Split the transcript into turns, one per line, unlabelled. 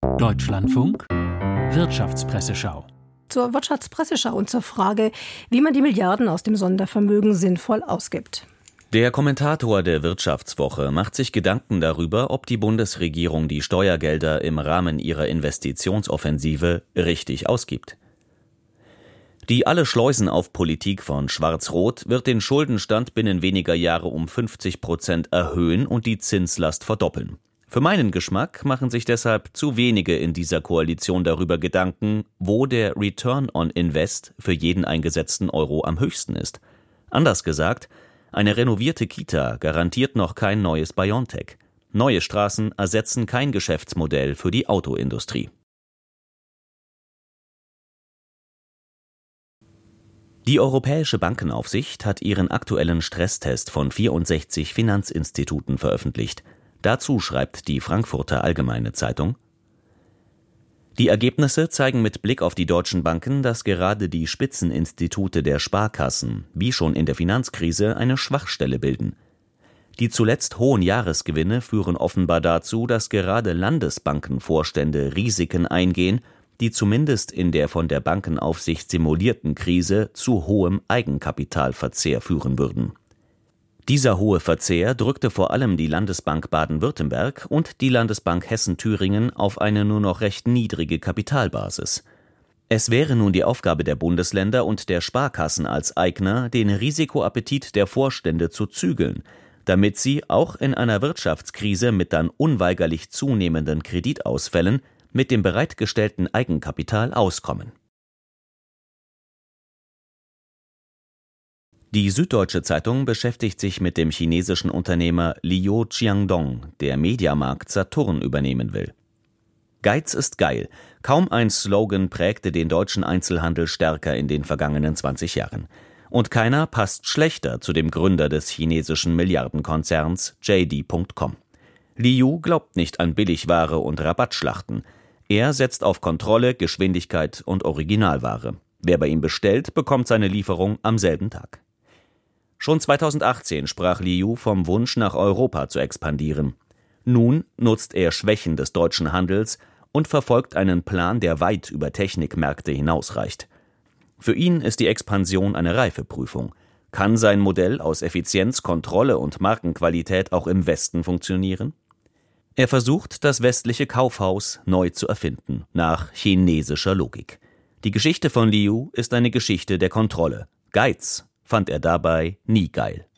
Deutschlandfunk Wirtschaftspresseschau.
Zur Wirtschaftspresseschau und zur Frage, wie man die Milliarden aus dem Sondervermögen sinnvoll ausgibt.
Der Kommentator der Wirtschaftswoche macht sich Gedanken darüber, ob die Bundesregierung die Steuergelder im Rahmen ihrer Investitionsoffensive richtig ausgibt. Die Alle-Schleusen-auf-Politik von Schwarz-Rot wird den Schuldenstand binnen weniger Jahre um 50% erhöhen und die Zinslast verdoppeln. Für meinen Geschmack machen sich deshalb zu wenige in dieser Koalition darüber Gedanken, wo der Return on Invest für jeden eingesetzten Euro am höchsten ist. Anders gesagt, eine renovierte Kita garantiert noch kein neues BioNTech. Neue Straßen ersetzen kein Geschäftsmodell für die Autoindustrie. Die Europäische Bankenaufsicht hat ihren aktuellen Stresstest von 64 Finanzinstituten veröffentlicht. Dazu schreibt die Frankfurter Allgemeine Zeitung: Die Ergebnisse zeigen mit Blick auf die deutschen Banken, dass gerade die Spitzeninstitute der Sparkassen, wie schon in der Finanzkrise, eine Schwachstelle bilden. Die zuletzt hohen Jahresgewinne führen offenbar dazu, dass gerade Landesbankenvorstände Risiken eingehen, die zumindest in der von der Bankenaufsicht simulierten Krise zu hohem Eigenkapitalverzehr führen würden. Dieser hohe Verzehr drückte vor allem die Landesbank Baden-Württemberg und die Landesbank Hessen-Thüringen auf eine nur noch recht niedrige Kapitalbasis. Es wäre nun die Aufgabe der Bundesländer und der Sparkassen als Eigner, den Risikoappetit der Vorstände zu zügeln, damit sie auch in einer Wirtschaftskrise mit dann unweigerlich zunehmenden Kreditausfällen mit dem bereitgestellten Eigenkapital auskommen. Die Süddeutsche Zeitung beschäftigt sich mit dem chinesischen Unternehmer Liu Qiangdong, der Mediamarkt Saturn übernehmen will. Geiz ist geil. Kaum ein Slogan prägte den deutschen Einzelhandel stärker in den vergangenen 20 Jahren. Und keiner passt schlechter zu dem Gründer des chinesischen Milliardenkonzerns JD.com. Liu glaubt nicht an Billigware und Rabattschlachten. Er setzt auf Kontrolle, Geschwindigkeit und Originalware. Wer bei ihm bestellt, bekommt seine Lieferung am selben Tag. Schon 2018 sprach Liu vom Wunsch, nach Europa zu expandieren. Nun nutzt er Schwächen des deutschen Handels und verfolgt einen Plan, der weit über Technikmärkte hinausreicht. Für ihn ist die Expansion eine Reifeprüfung. Kann sein Modell aus Effizienz, Kontrolle und Markenqualität auch im Westen funktionieren? Er versucht, das westliche Kaufhaus neu zu erfinden, nach chinesischer Logik. Die Geschichte von Liu ist eine Geschichte der Kontrolle. Geiz fand er dabei nie geil.